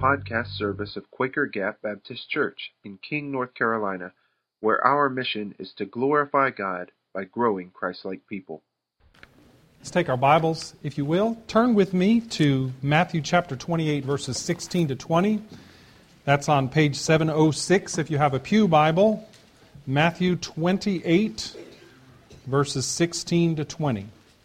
podcast service of Quaker Gap Baptist Church in King, North Carolina, where our mission is to glorify God by growing Christ-like people. Let's take our Bibles, if you will. Turn with me to Matthew chapter 28, verses 16 to 20. That's on page 706 if you have a pew Bible. Matthew 28, verses 16 to 20.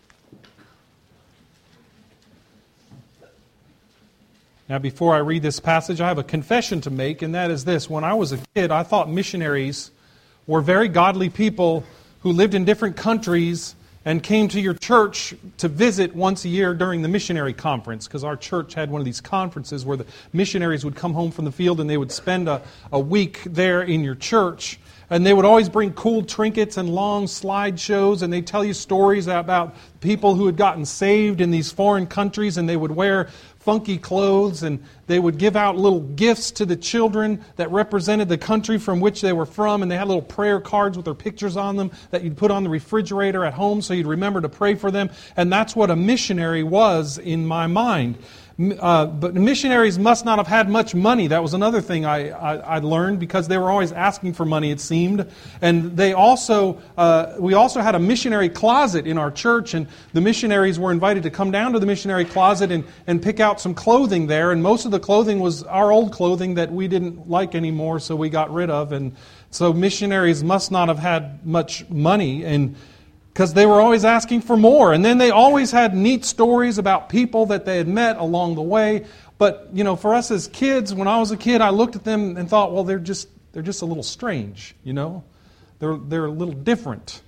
Now, before I read this passage, I have a confession to make, and that is this. When I was a kid, I thought missionaries were very godly people who lived in different countries and came to your church to visit once a year during the missionary conference, because our church had one of these conferences where the missionaries would come home from the field and they would spend a week there in your church. And they would always bring cool trinkets and long slideshows, and they'd tell you stories about people who had gotten saved in these foreign countries, and they would wear funky clothes, and they would give out little gifts to the children that represented the country from which they were from, and they had little prayer cards with their pictures on them that you'd put on the refrigerator at home so you'd remember to pray for them. And that's what a missionary was in my mind. But missionaries must not have had much money. That was another thing I learned, because they were always asking for money, it seemed. And we also had a missionary closet in our church, and the missionaries were invited to come down to the missionary closet and pick out some clothing there. And most of the clothing was our old clothing that we didn't like anymore, so we got rid of. And so missionaries must not have had much money, and because they were always asking for more. And then they always had neat stories about people that they had met along the way. But, for us as kids, when I was a kid, I looked at them and thought, well, they're just a little strange, They're a little different.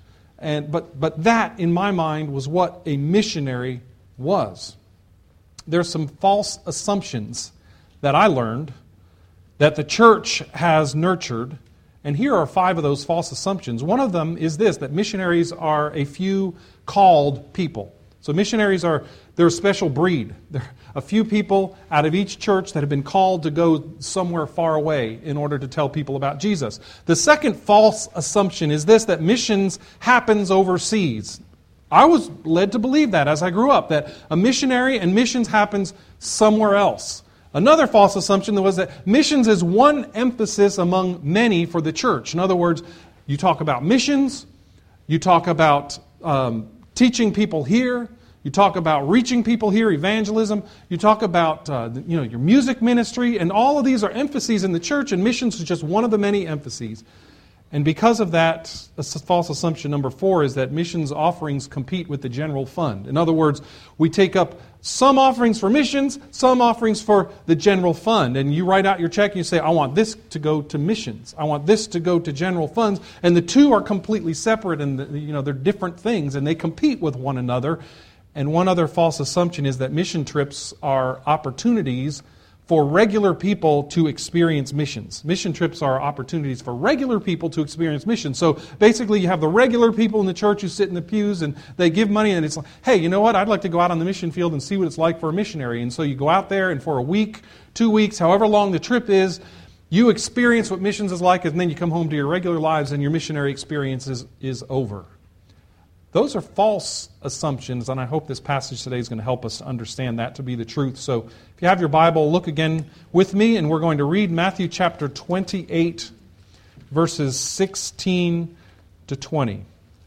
But that, in my mind, was what a missionary was. There's some false assumptions that I learned that the church has nurtured. And here are 5 of those false assumptions. One of them is this, that missionaries are a few called people. So missionaries they're a special breed. They're a few people out of each church that have been called to go somewhere far away in order to tell people about Jesus. The second false assumption is this, that missions happens overseas. I was led to believe that as I grew up, that a missionary and missions happens somewhere else. Another false assumption was that missions is one emphasis among many for the church. In other words, you talk about missions, you talk about teaching people here, you talk about reaching people here, evangelism, you talk about your music ministry, and all of these are emphases in the church, and missions is just one of the many emphases. And because of that, a false assumption number 4 is that missions offerings compete with the general fund. In other words, we take up some offerings for missions, some offerings for the general fund. And you write out your check and you say, I want this to go to missions. I want this to go to general funds. And the two are completely separate, and they're different things, and they compete with one another. And one other false assumption is that mission trips are opportunities for regular people to experience missions. Mission trips are opportunities for regular people to experience missions. So basically you have the regular people in the church who sit in the pews and they give money, and it's like, hey, you know what? I'd like to go out on the mission field and see what it's like for a missionary. And so you go out there, and for a week, 2 weeks, however long the trip is, you experience what missions is like, and then you come home to your regular lives and your missionary experience is over. Those are false assumptions, and I hope this passage today is going to help us understand that to be the truth. So if you have your Bible, look again with me, and we're going to read Matthew chapter 28, verses 16 to 20.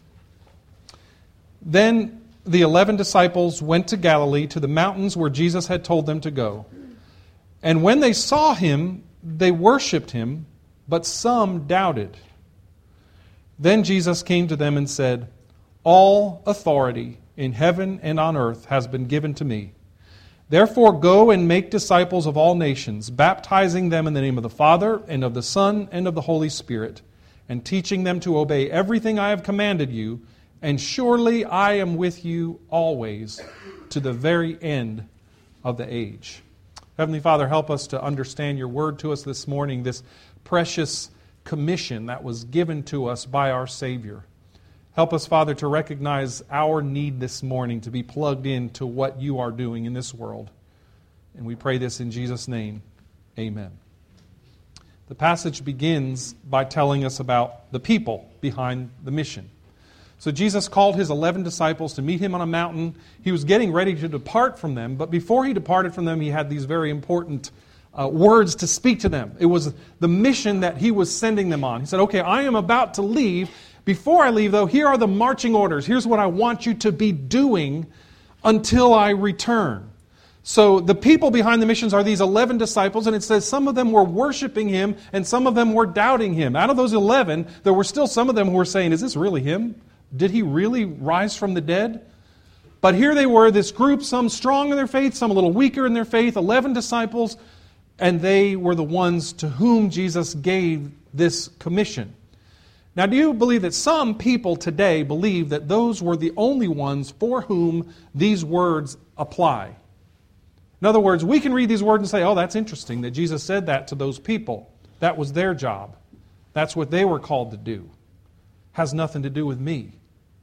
Then the 11 disciples went to Galilee, to the mountains where Jesus had told them to go. And when they saw him, they worshipped him, but some doubted. Then Jesus came to them and said, all authority in heaven and on earth has been given to me. Therefore go and make disciples of all nations, baptizing them in the name of the Father, and of the Son, and of the Holy Spirit, and teaching them to obey everything I have commanded you, and surely I am with you always, to the very end of the age. Heavenly Father, help us to understand your word to us this morning, this precious commission that was given to us by our Savior. Help us, Father, to recognize our need this morning to be plugged into what you are doing in this world. And we pray this in Jesus' name. Amen. The passage begins by telling us about the people behind the mission. So Jesus called his 11 disciples to meet him on a mountain. He was getting ready to depart from them, but before he departed from them, he had these very important words to speak to them. It was the mission that he was sending them on. He said, okay, I am about to leave. Before I leave, though, here are the marching orders. Here's what I want you to be doing until I return. So the people behind the missions are these 11 disciples, and it says some of them were worshiping him and some of them were doubting him. Out of those 11, there were still some of them who were saying, is this really him? Did he really rise from the dead? But here they were, this group, some strong in their faith, some a little weaker in their faith, 11 disciples, and they were the ones to whom Jesus gave this commission. Now, do you believe that some people today believe that those were the only ones for whom these words apply? In other words, we can read these words and say, oh, that's interesting that Jesus said that to those people. That was their job. That's what they were called to do. Has nothing to do with me.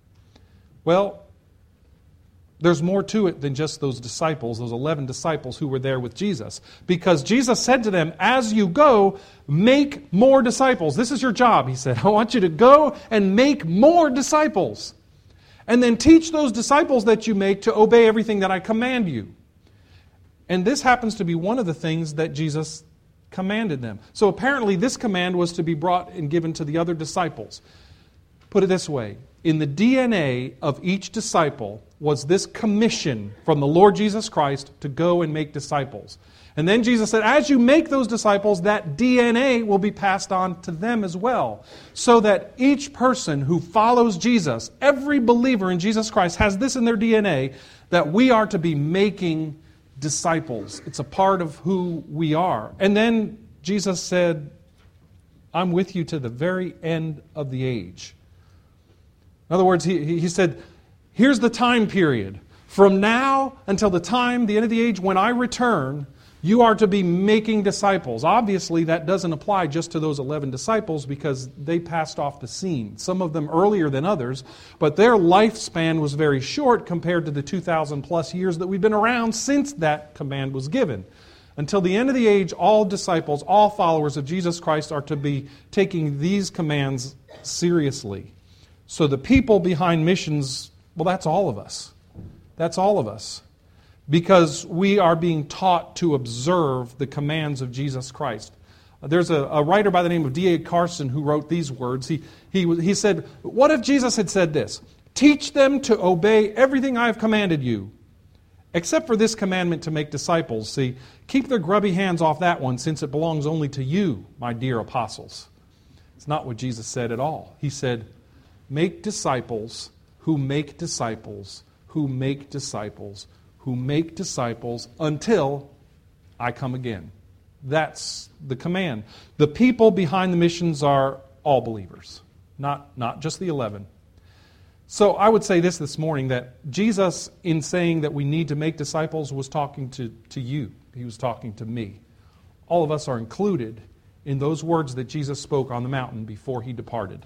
Well, there's more to it than just those disciples, those 11 disciples who were there with Jesus. Because Jesus said to them, as you go, make more disciples. This is your job, he said. I want you to go and make more disciples. And then teach those disciples that you make to obey everything that I command you. And this happens to be one of the things that Jesus commanded them. So apparently this command was to be brought and given to the other disciples. Put it this way. In the DNA of each disciple was this commission from the Lord Jesus Christ to go and make disciples. And then Jesus said, as you make those disciples, that DNA will be passed on to them as well. So that each person who follows Jesus, every believer in Jesus Christ has this in their DNA, that we are to be making disciples. It's a part of who we are. And then Jesus said, I'm with you to the very end of the age. In other words, he said, here's the time period. From now until the end of the age, when I return, you are to be making disciples. Obviously, that doesn't apply just to those 11 disciples because they passed off the scene. Some of them earlier than others, but their lifespan was very short compared to the 2,000 plus years that we've been around since that command was given. Until the end of the age, all disciples, all followers of Jesus Christ are to be taking these commands seriously. So the people behind missions, well, that's all of us. That's all of us. Because we are being taught to observe the commands of Jesus Christ. There's a writer by the name of D.A. Carson who wrote these words. He said, what if Jesus had said this? Teach them to obey everything I have commanded you, except for this commandment to make disciples. See, keep their grubby hands off that one, since it belongs only to you, my dear apostles. It's not what Jesus said at all. He said, make disciples who make disciples who make disciples who make disciples until I come again. That's the command. The people behind the missions are all believers, not just the 11. So I would say this morning, that Jesus, in saying that we need to make disciples, was talking to you. He was talking to me. All of us are included in those words that Jesus spoke on the mountain before he departed.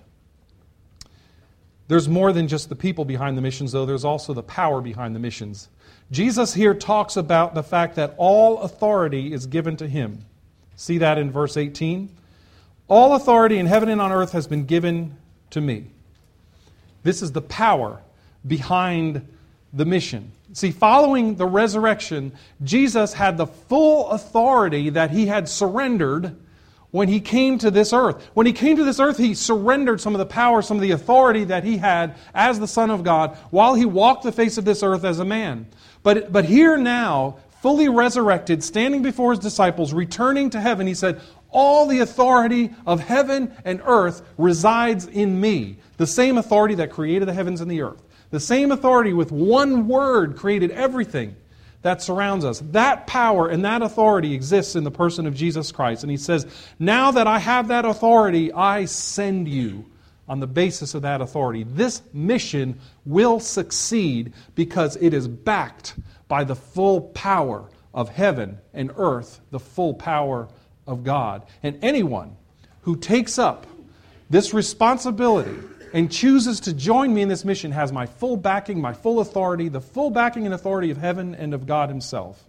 There's more than just the people behind the missions, though. There's also the power behind the missions. Jesus here talks about the fact that all authority is given to him. See that in verse 18? All authority in heaven and on earth has been given to me. This is the power behind the mission. See, following the resurrection, Jesus had the full authority that he had surrendered when he came to this earth. When he came to this earth, he surrendered some of the power, some of the authority that he had as the Son of God while he walked the face of this earth as a man. But here now, fully resurrected, standing before his disciples, returning to heaven, he said, all the authority of heaven and earth resides in me. The same authority that created the heavens and the earth. The same authority with one word created everything that surrounds us. That power and that authority exists in the person of Jesus Christ. And he says, now that I have that authority, I send you on the basis of that authority. This mission will succeed because it is backed by the full power of heaven and earth, the full power of God. And anyone who takes up this responsibility and chooses to join me in this mission has my full backing, my full authority, the full backing and authority of heaven and of God himself.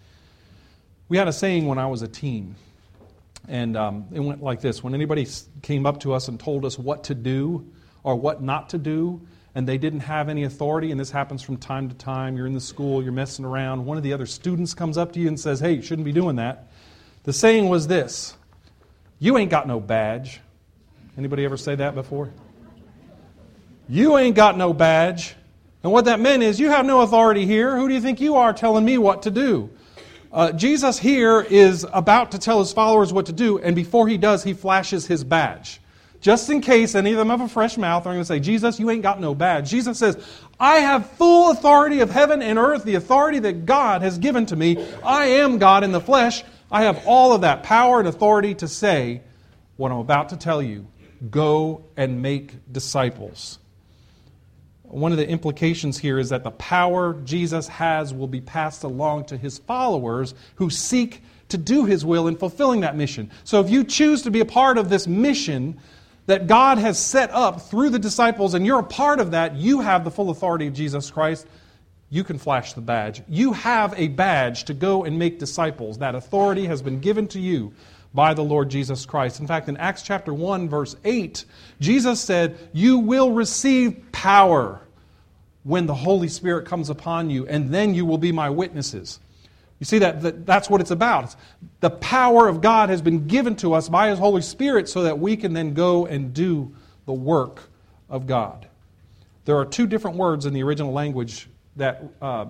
We had a saying when I was a teen, and it went like this. When anybody came up to us and told us what to do or what not to do, and they didn't have any authority, and this happens from time to time, you're in the school, you're messing around, one of the other students comes up to you and says, hey, you shouldn't be doing that. The saying was this: you ain't got no badge. Anybody ever say that before? You ain't got no badge. And what that meant is, you have no authority here. Who do you think you are telling me what to do? Jesus here is about to tell his followers what to do, and before he does, he flashes his badge. Just in case any of them have a fresh mouth, they're going to say, Jesus, you ain't got no badge. Jesus says, I have full authority of heaven and earth, the authority that God has given to me. I am God in the flesh. I have all of that power and authority to say what I'm about to tell you. Go and make disciples. One of the implications here is that the power Jesus has will be passed along to his followers who seek to do his will in fulfilling that mission. So if you choose to be a part of this mission that God has set up through the disciples, and you're a part of that, you have the full authority of Jesus Christ. You can flash the badge. You have a badge to go and make disciples. That authority has been given to you by the Lord Jesus Christ. In fact, in Acts chapter 1, verse 8, Jesus said, you will receive power when the Holy Spirit comes upon you, and then you will be my witnesses. You see, that's what it's about. The power of God has been given to us by his Holy Spirit so that we can then go and do the work of God. There are two different words in the original language that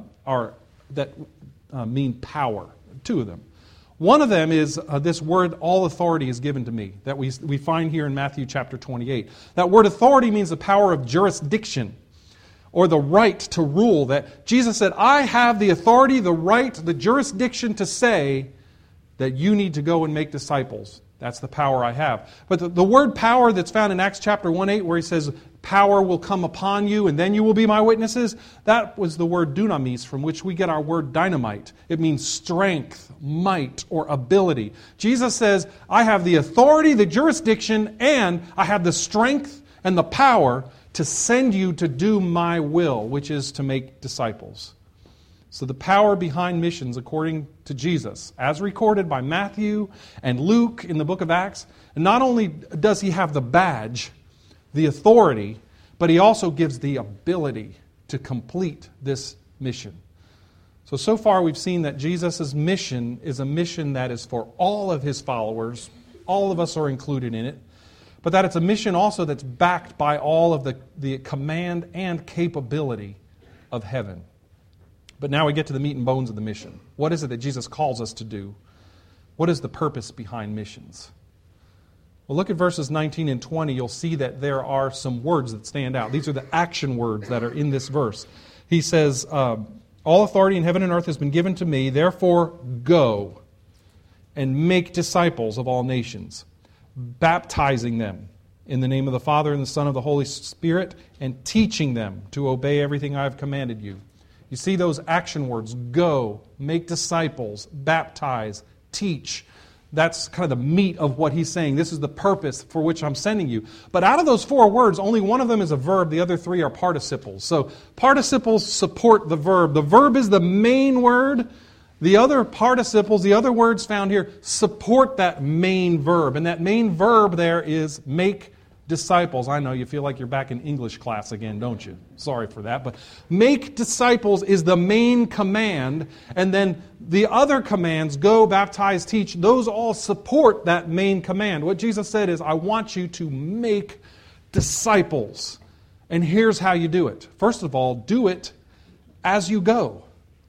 mean power. Two of them. One of them is this word, all authority is given to me, that we find here in Matthew chapter 28. That word authority means the power of jurisdiction, or the right to rule. That Jesus said, I have the authority, the right, the jurisdiction to say that you need to go and make disciples. That's the power I have. But the word power that's found in Acts chapter 1:8, where he says, power will come upon you and then you will be my witnesses, that was the word dunamis, from which we get our word dynamite. It means strength, might, or ability. Jesus says, I have the authority, the jurisdiction, and I have the strength and the power to send you to do my will, which is to make disciples. So the power behind missions, according to Jesus, as recorded by Matthew and Luke in the book of Acts, not only does he have the badge, the authority, but he also gives the ability to complete this mission. So far we've seen that Jesus' mission is a mission that is for all of his followers. All of us are included in it. But that it's a mission also that's backed by all of the command and capability of heaven. But now we get to the meat and bones of the mission. What is it that Jesus calls us to do? What is the purpose behind missions? Well, look at verses 19 and 20. You'll see that there are some words that stand out. These are the action words that are in this verse. He says, all authority in heaven and earth has been given to me. Therefore, go and make disciples of all nations, baptizing them in the name of the Father and the Son and the Holy Spirit, and teaching them to obey everything I have commanded you. You see those action words: go, make disciples, baptize, teach. That's kind of the meat of what he's saying. This is the purpose for which I'm sending you. But out of those four words, only one of them is a verb. The other three are participles. So participles support the verb. The verb is the main word. The other participles, the other words found here, support that main verb. And that main verb there is make disciples. I know you feel like you're back in English class again, don't you? Sorry for that. But make disciples is the main command. And then the other commands, go, baptize, teach, those all support that main command. What Jesus said is, I want you to make disciples. And here's how you do it. First of all, do it as you go.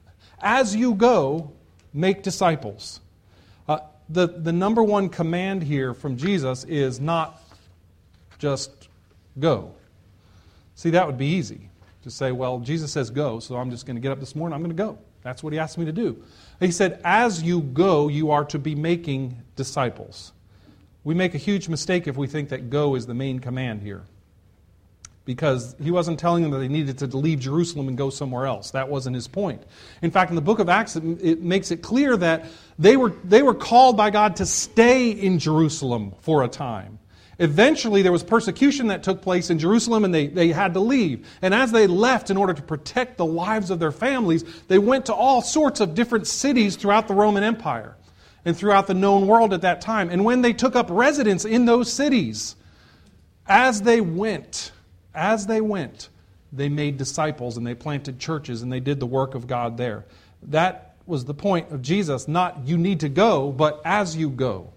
As you go, make disciples. The number one command here from Jesus is not just go. See, that would be easy to say, well, Jesus says go, so I'm just going to get up this morning, I'm going to go. That's what he asked me to do. He said, as you go, you are to be making disciples. We make a huge mistake if we think that go is the main command here, because he wasn't telling them that they needed to leave Jerusalem and go somewhere else. That wasn't his point. In fact, in the book of Acts, it makes it clear that they were called by God to stay in Jerusalem for a time. Eventually, there was persecution that took place in Jerusalem, and they had to leave. And as they left in order to protect the lives of their families, they went to all sorts of different cities throughout the Roman Empire and throughout the known world at that time. And when they took up residence in those cities, as they went, they made disciples and they planted churches and they did the work of God there. That was the point of Jesus, not you need to go, but as you go.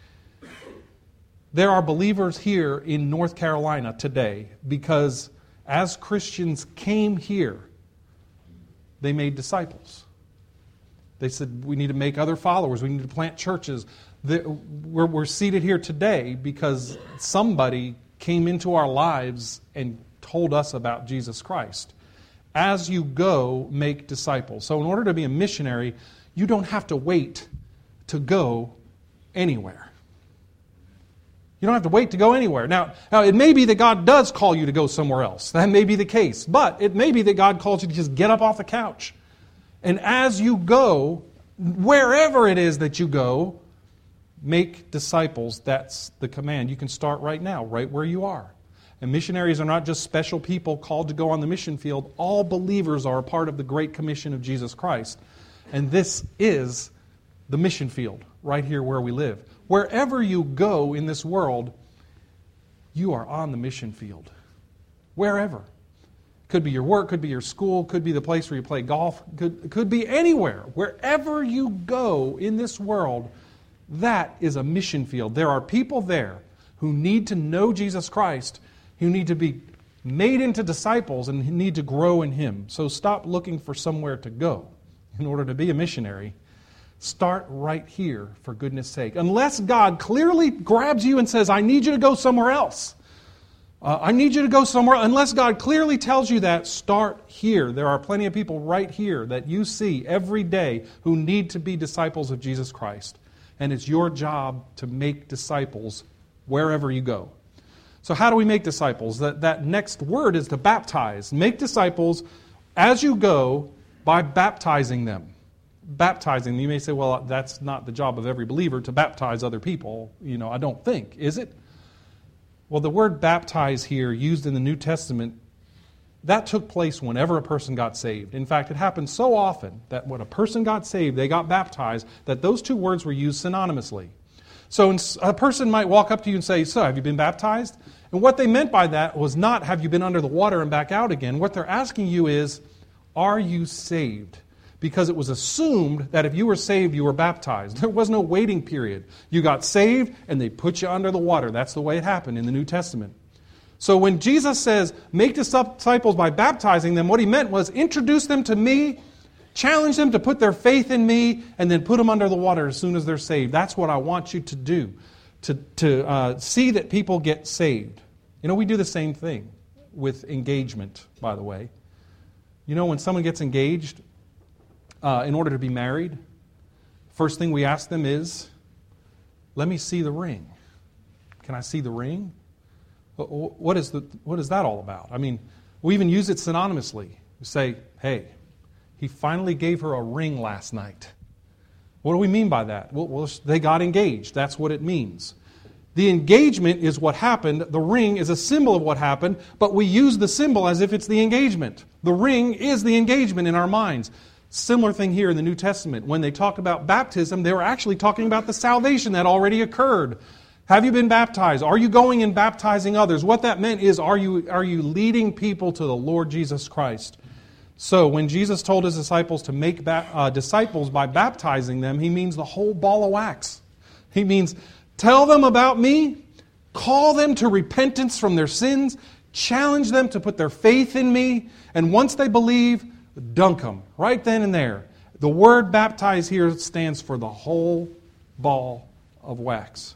There are believers here in North Carolina today because as Christians came here, they made disciples. They said, we need to make other followers. We need to plant churches. We're seated here today because somebody came into our lives and told us about Jesus Christ. As you go, make disciples. So in order to be a missionary, you don't have to wait to go anywhere. You don't have to wait to go anywhere. Now, it may be that God does call you to go somewhere else. That may be the case. But it may be that God calls you to just get up off the couch. And as you go, wherever it is that you go, make disciples. That's the command. You can start right now, right where you are. And missionaries are not just special people called to go on the mission field. All believers are a part of the Great Commission of Jesus Christ. And this is the mission field, right here where we live. Wherever you go in this world, you are on the mission field. Wherever. Could be your work, could be your school, could be the place where you play golf, could be anywhere. Wherever you go in this world, that is a mission field. There are people there who need to know Jesus Christ, who need to be made into disciples and need to grow in Him. So stop looking for somewhere to go in order to be a missionary. Start right here, for goodness sake. Unless God clearly grabs you and says, I need you to go somewhere else. I need you to go somewhere. Unless God clearly tells you that, start here. There are plenty of people right here that you see every day who need to be disciples of Jesus Christ. And it's your job to make disciples wherever you go. So how do we make disciples? That next word is to baptize. Make disciples as you go by baptizing them. Baptizing, you may say, well, that's not the job of every believer to baptize other people. I don't think. Is it? Well, the word baptize here, used in the New Testament, that took place whenever a person got saved. In fact, it happened so often that when a person got saved, they got baptized, that those two words were used synonymously. So a person might walk up to you and say, so have you been baptized? And what they meant by that was not, have you been under the water and back out again? What they're asking you is, are you saved? Because it was assumed that if you were saved, you were baptized. There was no waiting period. You got saved, and they put you under the water. That's the way it happened in the New Testament. So when Jesus says, make disciples by baptizing them, what He meant was introduce them to me, challenge them to put their faith in me, and then put them under the water as soon as they're saved. That's what I want you to do, to see that people get saved. We do the same thing with engagement, by the way. When someone gets engaged, in order to be married, first thing we ask them is, let me see the ring. Can I see the ring? What is that all about? We even use it synonymously. We say, hey, he finally gave her a ring last night. What do we mean by that? Well, they got engaged. That's what it means. The engagement is what happened. The ring is a symbol of what happened, but we use the symbol as if it's the engagement. The ring is the engagement in our minds. Similar thing here in the New Testament. When they talked about baptism, they were actually talking about the salvation that already occurred. Have you been baptized? Are you going and baptizing others? What that meant is, are you leading people to the Lord Jesus Christ? So when Jesus told His disciples to make disciples by baptizing them, He means the whole ball of wax. He means tell them about me, call them to repentance from their sins, challenge them to put their faith in me, and once they believe, dunk them right then and there. The word baptize here stands for the whole ball of wax.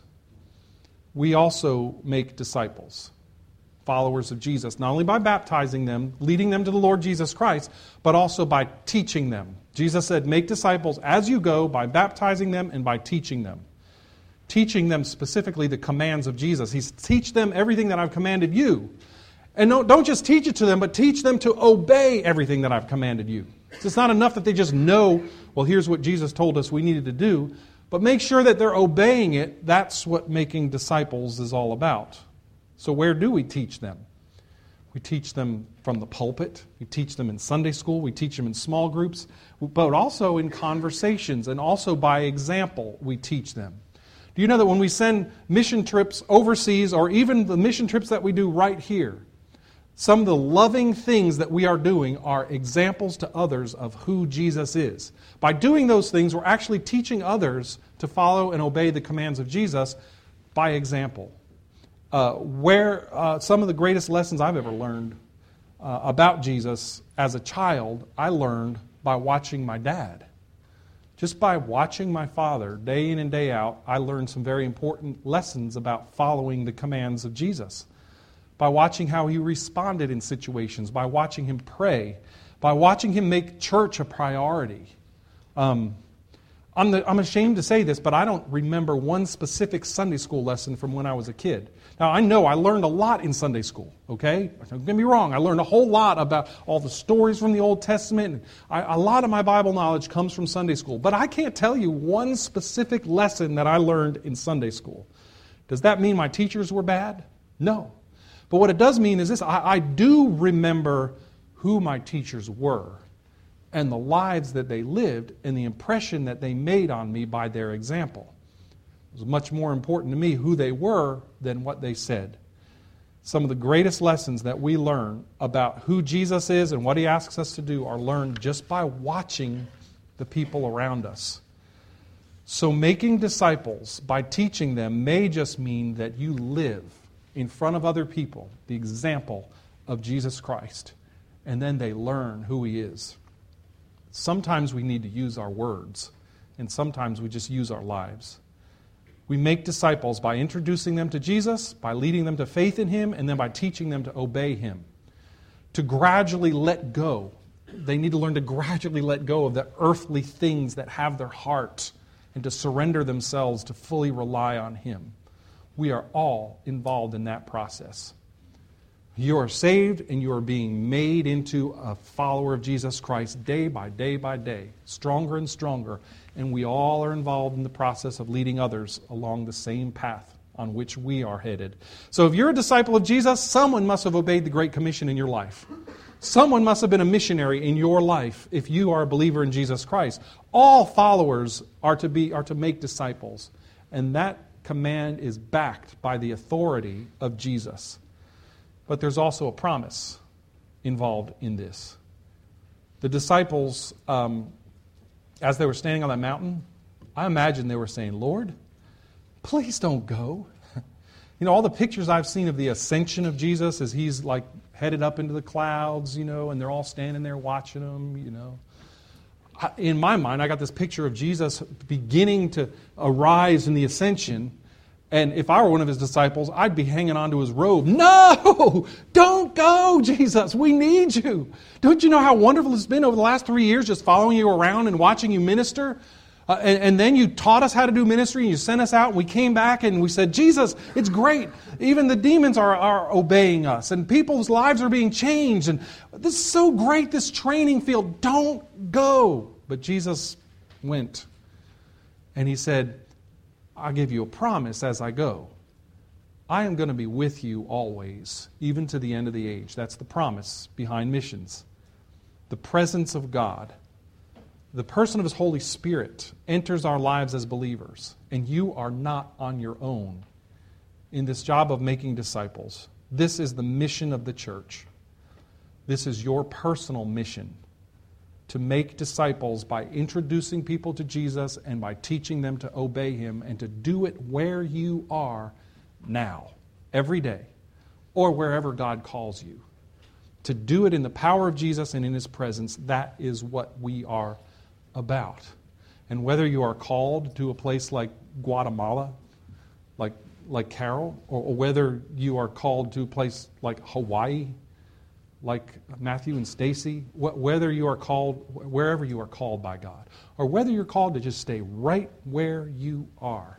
We also make disciples, followers of Jesus, not only by baptizing them, leading them to the Lord Jesus Christ, but also by teaching them. Jesus said, make disciples as you go by baptizing them and by teaching them. Teaching them specifically the commands of Jesus. He's teach them everything that I've commanded you. And don't just teach it to them, but teach them to obey everything that I've commanded you. It's not enough that they just know, well, here's what Jesus told us we needed to do, but make sure that they're obeying it. That's what making disciples is all about. So where do we teach them? We teach them from the pulpit. We teach them in Sunday school. We teach them in small groups, but also in conversations, and also by example we teach them. Do you know that when we send mission trips overseas, or even the mission trips that we do right here, Some of the loving things that we are doing are examples to others of who Jesus is. By doing those things, we're actually teaching others to follow and obey the commands of Jesus by example. Some of the greatest lessons I've ever learned about Jesus as a child, I learned by watching my dad. Just by watching my father day in and day out, I learned some very important lessons about following the commands of Jesus. By watching how he responded in situations, by watching him pray, by watching him make church a priority. I'm ashamed to say this, but I don't remember one specific Sunday school lesson from when I was a kid. Now, I know I learned a lot in Sunday school, okay? Don't get me wrong. I learned a whole lot about all the stories from the Old Testament. A lot of my Bible knowledge comes from Sunday school. But I can't tell you one specific lesson that I learned in Sunday school. Does that mean my teachers were bad? No. But what it does mean is this. I do remember who my teachers were and the lives that they lived and the impression that they made on me by their example. It was much more important to me who they were than what they said. Some of the greatest lessons that we learn about who Jesus is and what he asks us to do are learned just by watching the people around us. So making disciples by teaching them may just mean that you live in front of other people the example of Jesus Christ, and then they learn who he is. Sometimes we need to use our words, and sometimes we just use our lives. We make disciples by introducing them to Jesus, by leading them to faith in him, and then by teaching them to obey him. To gradually let go. They need to learn to gradually let go of the earthly things that have their heart and to surrender themselves to fully rely on him. We are all involved in that process. You are saved and you are being made into a follower of Jesus Christ day by day by day, stronger and stronger, and we all are involved in the process of leading others along the same path on which we are headed. So if you're a disciple of Jesus, someone must have obeyed the Great Commission in your life. Someone must have been a missionary in your life if you are a believer in Jesus Christ. All followers are to make disciples, and that command is backed by the authority of Jesus. But there's also a promise involved in this. The disciples, as they were standing on that mountain, I imagine they were saying, Lord, please don't go. You know, all the pictures I've seen of the ascension of Jesus as he's like headed up into the clouds, you know, and they're all standing there watching him, you know. In my mind, I got this picture of Jesus beginning to arise in the ascension. And if I were one of his disciples, I'd be hanging onto his robe. No! Don't go, Jesus! We need you! Don't you know how wonderful it's been over the last 3 years just following you around and watching you minister? And then you taught us how to do ministry and you sent us out and we came back and we said, Jesus, it's great. Even the demons are obeying us and people's lives are being changed. And this is so great, this training field. Don't go. But Jesus went and he said, I'll give you a promise as I go. I am going to be with you always, even to the end of the age. That's the promise behind missions. The presence of God, the person of his Holy Spirit enters our lives as believers, and you are not on your own in this job of making disciples. This is the mission of the church. This is your personal mission. To make disciples by introducing people to Jesus and by teaching them to obey him and to do it where you are now, every day, or wherever God calls you. To do it in the power of Jesus and in his presence, that is what we are about. And whether you are called to a place like Guatemala, like Carol, or whether you are called to a place like Hawaii, like Matthew and Stacy, whether you are called, wherever you are called by God, or whether you're called to just stay right where you are.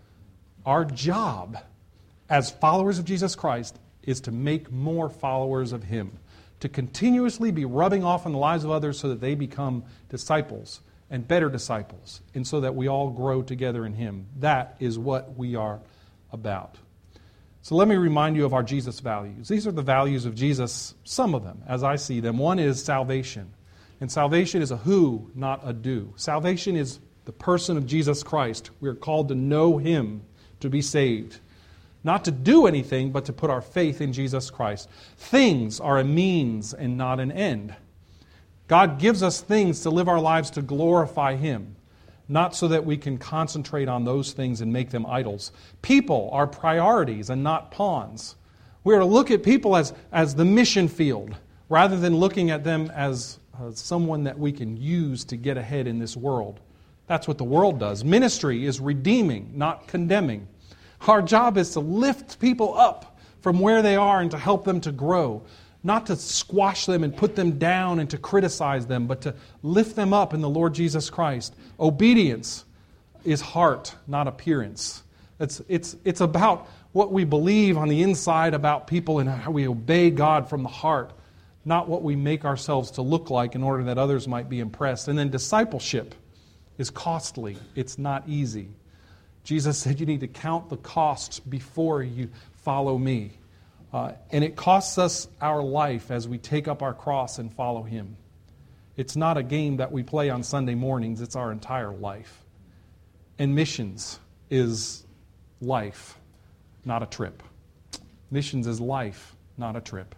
Our job as followers of Jesus Christ is to make more followers of him, to continuously be rubbing off on the lives of others so that they become disciples and better disciples, and so that we all grow together in him. That is what we are about. So let me remind you of our Jesus values. These are the values of Jesus, some of them, as I see them. One is salvation. And salvation is a who, not a do. Salvation is the person of Jesus Christ. We are called to know him to be saved. Not to do anything, but to put our faith in Jesus Christ. Things are a means and not an end. God gives us things to live our lives to glorify Him, not so that we can concentrate on those things and make them idols. People are priorities and not pawns. We are to look at people as the mission field, rather than looking at them as someone that we can use to get ahead in this world. That's what the world does. Ministry is redeeming, not condemning. Our job is to lift people up from where they are and to help them to grow. Not to squash them and put them down and to criticize them, but to lift them up in the Lord Jesus Christ. Obedience is heart, not appearance. It's about what we believe on the inside about people and how we obey God from the heart, not what we make ourselves to look like in order that others might be impressed. And then discipleship is costly. It's not easy. Jesus said you need to count the costs before you follow me. And it costs us our life as we take up our cross and follow Him. It's not a game that we play on Sunday mornings. It's our entire life. And missions is life, not a trip. Missions is life, not a trip.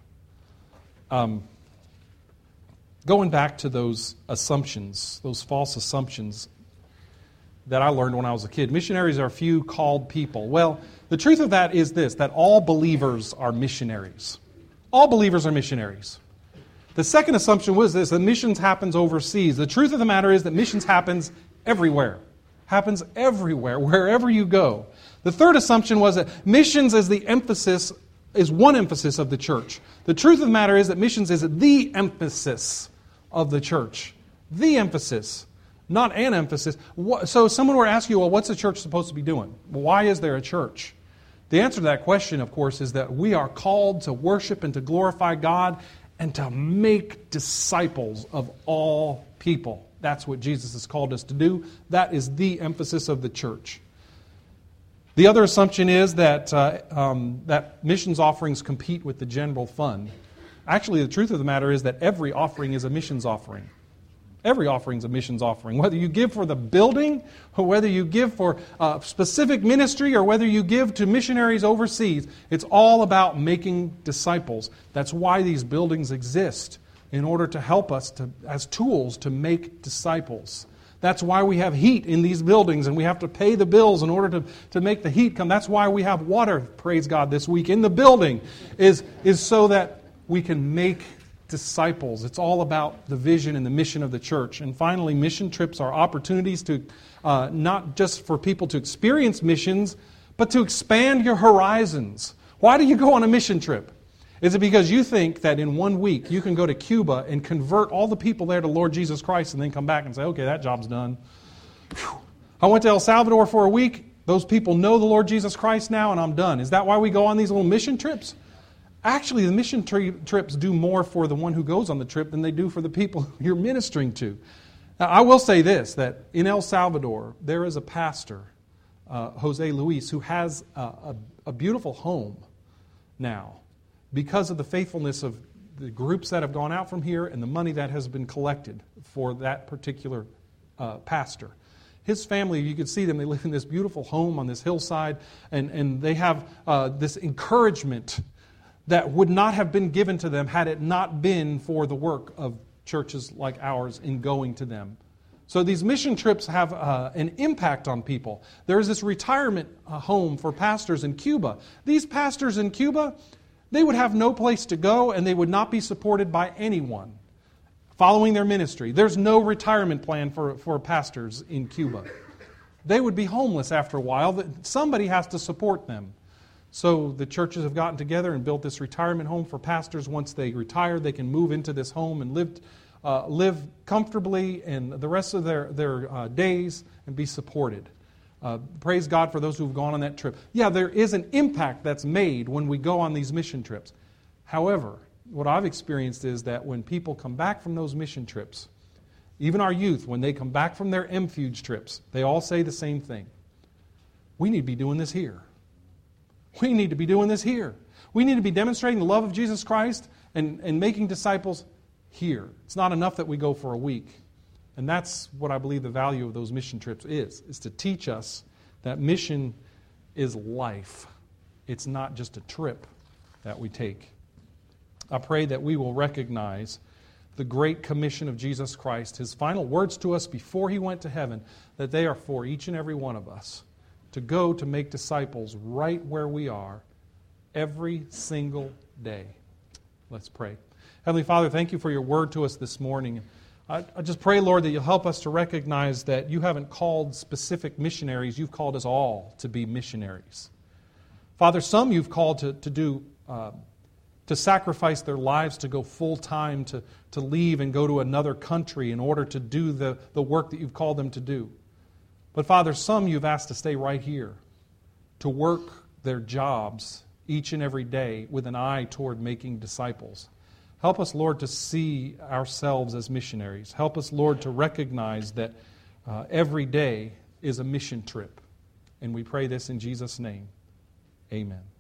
Going back to those assumptions, those false assumptions that I learned when I was a kid. Missionaries are few called people. Well, the truth of that is this, that all believers are missionaries. All believers are missionaries. The second assumption was this, that missions happens overseas. The truth of the matter is that missions happens everywhere. Happens everywhere, wherever you go. The third assumption was that missions is one emphasis of the church. The truth of the matter is that missions is the emphasis of the church. The emphasis. Not an emphasis. So someone were asking you, well, what's the church supposed to be doing? Why is there a church? The answer to that question, of course, is that we are called to worship and to glorify God and to make disciples of all people. That's what Jesus has called us to do. That is the emphasis of the church. The other assumption is that that missions offerings compete with the general fund. Actually, the truth of the matter is that every offering is a missions offering. Every offering is a missions offering. Whether you give for the building, or whether you give for a specific ministry, or whether you give to missionaries overseas, it's all about making disciples. That's why these buildings exist, in order to help us as tools to make disciples. That's why we have heat in these buildings, and we have to pay the bills in order to make the heat come. That's why we have water, praise God, this week in the building, is so that we can make disciples. It's all about the vision and the mission of the church. And finally, mission trips are opportunities to not just for people to experience missions, but to expand your horizons. Why do you go on a mission trip? Is it because you think that in 1 week you can go to Cuba and convert all the people there to Lord Jesus Christ and then come back and say, okay, that job's done. Whew. I went to El Salvador for a week. Those people know the Lord Jesus Christ now and I'm done. Is that why we go on these little mission trips? Actually, the mission trips do more for the one who goes on the trip than they do for the people you're ministering to. Now, I will say this, that in El Salvador, there is a pastor, Jose Luis, who has a beautiful home now because of the faithfulness of the groups that have gone out from here and the money that has been collected for that particular pastor. His family, you can see them, they live in this beautiful home on this hillside, and they have this encouragement that would not have been given to them had it not been for the work of churches like ours in going to them. So these mission trips have an impact on people. There is this retirement home for pastors in Cuba. These pastors in Cuba, they would have no place to go and they would not be supported by anyone following their ministry. There's no retirement plan for pastors in Cuba. They would be homeless after a while. Somebody has to support them. So the churches have gotten together and built this retirement home for pastors. Once they retire, they can move into this home and live comfortably and the rest of their days and be supported. Praise God for those who've gone on that trip. Yeah, there is an impact that's made when we go on these mission trips. However, what I've experienced is that when people come back from those mission trips, even our youth, when they come back from their MFUGE trips, they all say the same thing. We need to be doing this here. We need to be doing this here. We need to be demonstrating the love of Jesus Christ and making disciples here. It's not enough that we go for a week. And that's what I believe the value of those mission trips is to teach us that mission is life. it's not just a trip that we take. I pray that we will recognize the great commission of Jesus Christ, His final words to us before He went to heaven, that they are for each and every one of us to go to make disciples right where we are every single day. Let's pray. Heavenly Father, thank You for Your word to us this morning. I just pray, Lord, that You'll help us to recognize that You haven't called specific missionaries. You've called us all to be missionaries. Father, some You've called to sacrifice their lives, to go full time, to leave and go to another country in order to do the work that You've called them to do. But Father, some You've asked to stay right here, to work their jobs each and every day with an eye toward making disciples. Help us, Lord, to see ourselves as missionaries. Help us, Lord, to recognize that every day is a mission trip. And we pray this in Jesus' name. Amen.